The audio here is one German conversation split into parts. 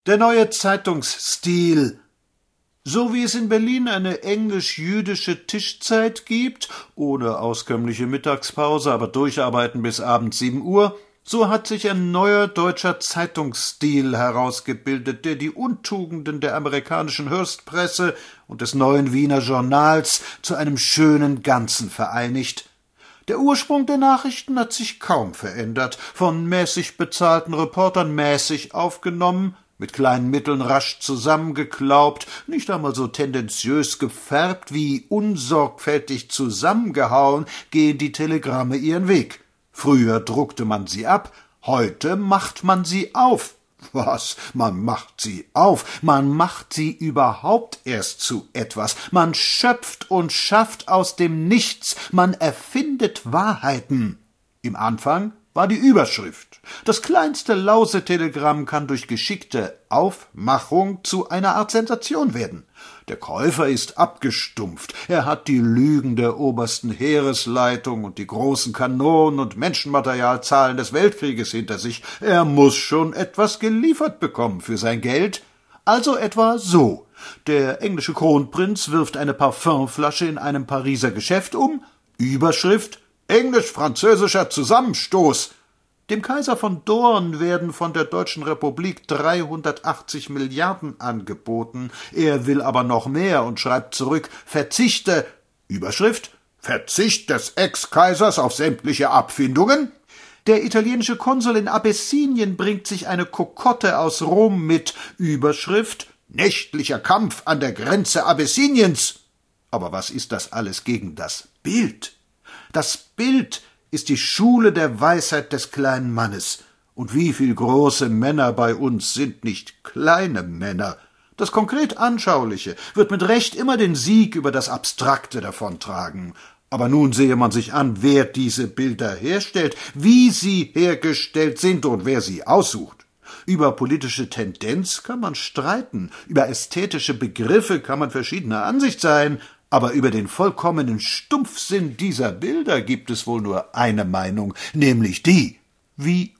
Der neue Zeitungsstil. So wie es in Berlin eine englisch-jüdische Tischzeit gibt, ohne auskömmliche Mittagspause, aber durcharbeiten bis abends 7 Uhr, so hat sich ein neuer deutscher Zeitungsstil herausgebildet, der die Untugenden der amerikanischen Hearst-Presse und des neuen Wiener Journals zu einem schönen Ganzen vereinigt. Der Ursprung der Nachrichten hat sich kaum verändert, von mäßig bezahlten Reportern mäßig aufgenommen, mit kleinen Mitteln rasch zusammengeklaubt, nicht einmal so tendenziös gefärbt wie unsorgfältig zusammengehauen, gehen die Telegramme ihren Weg. Früher druckte man sie ab, heute macht man sie auf. Was? Man macht sie auf? Man macht sie überhaupt erst zu etwas. Man schöpft und schafft aus dem Nichts. Man erfindet Wahrheiten. Im Anfang war die Überschrift. Das kleinste Lausetelegramm kann durch geschickte Aufmachung zu einer Art Sensation werden. Der Käufer ist abgestumpft. Er hat die Lügen der obersten Heeresleitung und die großen Kanonen und Menschenmaterialzahlen des Weltkrieges hinter sich. Er muss schon etwas geliefert bekommen für sein Geld. Also etwa so. Der englische Kronprinz wirft eine Parfümflasche in einem Pariser Geschäft um. Überschrift: Englisch-französischer Zusammenstoß. Dem Kaiser von Dorn werden von der Deutschen Republik 380 Milliarden angeboten. Er will aber noch mehr und schreibt zurück: Verzichte. Überschrift: Verzicht des Ex-Kaisers auf sämtliche Abfindungen. Der italienische Konsul in Abessinien bringt sich eine Kokotte aus Rom mit. Überschrift: Nächtlicher Kampf an der Grenze Abessiniens. Aber was ist das alles gegen das Bild? Das Bild ist die Schule der Weisheit des kleinen Mannes. Und wie viel große Männer bei uns sind nicht kleine Männer? Das konkret Anschauliche wird mit Recht immer den Sieg über das Abstrakte davontragen. Aber nun sehe man sich an, wer diese Bilder herstellt, wie sie hergestellt sind und wer sie aussucht. Über politische Tendenz kann man streiten, über ästhetische Begriffe kann man verschiedener Ansicht sein, aber über den vollkommenen Stumpfsinn dieser Bilder gibt es wohl nur eine Meinung, nämlich die: Wie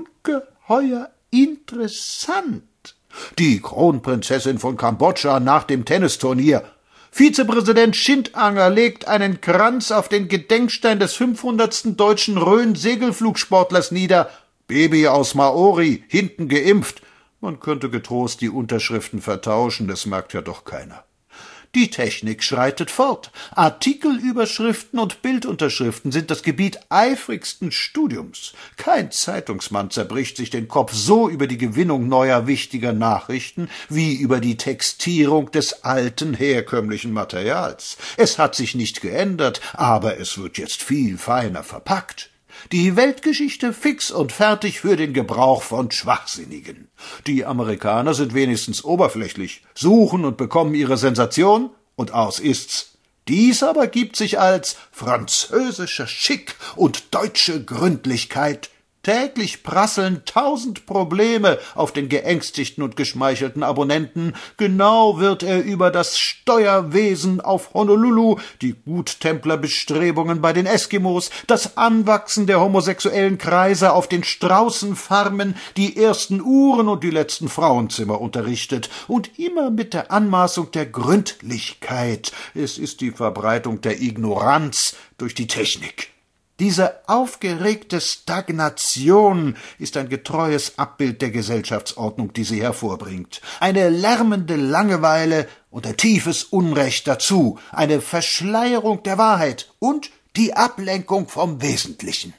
ungeheuer interessant! Die Kronprinzessin von Kambodscha nach dem Tennisturnier. Vizepräsident Schindanger legt einen Kranz auf den Gedenkstein des 500. deutschen Rhön-Segelflugsportlers nieder. Baby aus Maori, hinten geimpft. Man könnte getrost die Unterschriften vertauschen, das merkt ja doch keiner. Die Technik schreitet fort. Artikelüberschriften und Bildunterschriften sind das Gebiet eifrigsten Studiums. Kein Zeitungsmann zerbricht sich den Kopf so über die Gewinnung neuer wichtiger Nachrichten wie über die Textierung des alten herkömmlichen Materials. Es hat sich nicht geändert, aber es wird jetzt viel feiner verpackt. Die Weltgeschichte fix und fertig für den Gebrauch von Schwachsinnigen. Die Amerikaner sind wenigstens oberflächlich, suchen und bekommen ihre Sensation, und aus ist's. Dies aber gibt sich als französischer Schick und deutsche Gründlichkeit. Täglich prasseln 1000 Probleme auf den geängstigten und geschmeichelten Abonnenten. Genau wird er über das Steuerwesen auf Honolulu, die Guttemplerbestrebungen bei den Eskimos, das Anwachsen der homosexuellen Kreise auf den Straußenfarmen, die ersten Uhren und die letzten Frauenzimmer unterrichtet. Und immer mit der Anmaßung der Gründlichkeit. Es ist die Verbreitung der Ignoranz durch die Technik. Diese aufgeregte Stagnation ist ein getreues Abbild der Gesellschaftsordnung, die sie hervorbringt. Eine lärmende Langeweile und ein tiefes Unrecht dazu, eine Verschleierung der Wahrheit und die Ablenkung vom Wesentlichen.